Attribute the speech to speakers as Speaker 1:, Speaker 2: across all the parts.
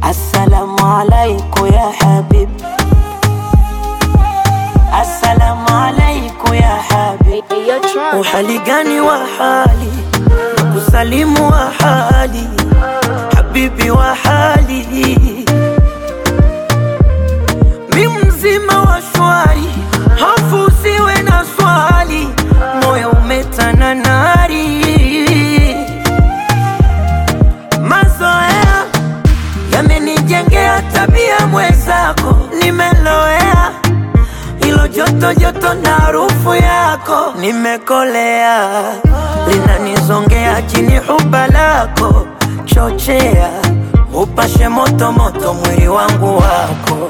Speaker 1: Assalamu alaikum ya habibi. Assalamu alaikum ya habibi. Uhali gani wa hali, kusalimu wa hali, habibi wa hali. Mi mzima wa shwari, hofu usiwe na swali, moyo umetana nari. Mazoea yamenijengea tabia mwenzako, nimeloea ilo joto joto na harufu yako. Nimekolea, linanizongea chini huba lako. Chochea, upashe moto moto mwili wangu wako.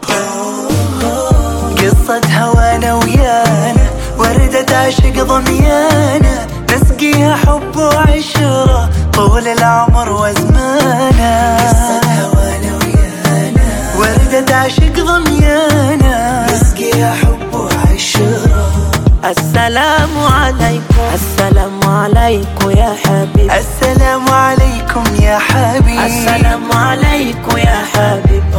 Speaker 2: قصة هوانا ويانا، وردة عشق ضميانا، نسقيها حب وعشرة طول العمر وزمانا. قصة هوانا ويانا، وردة عشق ضميانا، نسقيها حب وعشرة.
Speaker 1: السلام عليكم. السلام عليكم يا حبيبي.
Speaker 2: السلام عليكم يا حبيبي.
Speaker 1: السلام عليكم يا حبيبي.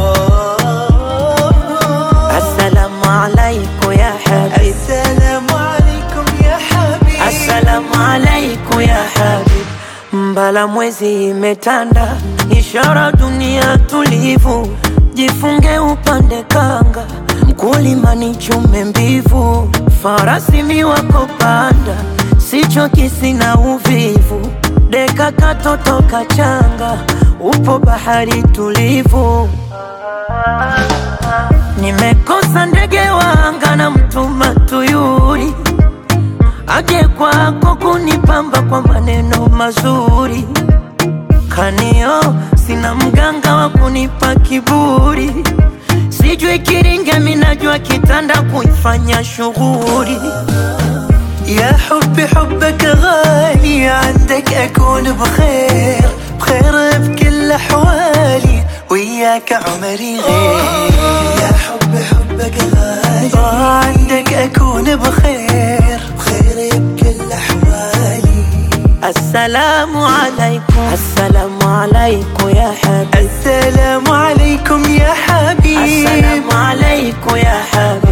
Speaker 1: السلام عليكم يا حبيبي.
Speaker 2: السلام عليكم يا حبيبي.
Speaker 1: السلام عليكم ya habibi. Mbala mwezi imetanda, ishara dunia tulivu. Jifunge upande kanga, mkulima ni chume mbivu. Farasi mi wako panda, sichoki sina uvivu. Deka katoto kachanga, upo bahari tulivu. Nimekosa ndege wanga na mtuma tuyuri, aje kwako kunipamba kwa maneno mazuri. Kanio, sina mganga wa kunipa kiburi. Sijui kiringa minajua kitanda kuifanya shughuli.
Speaker 2: يا حبي حبك غالي، عندك أكون بخير بخير بكل أحوالي، وياك عمري غير. يا حبي حبك غالي، عندك أكون بخير بخير بكل أحوالي.
Speaker 1: السلام عليكم. السلام عليكم يا حبيبي.
Speaker 2: السلام عليكم يا حبيبي.
Speaker 1: السلام عليكم يا حبيبي.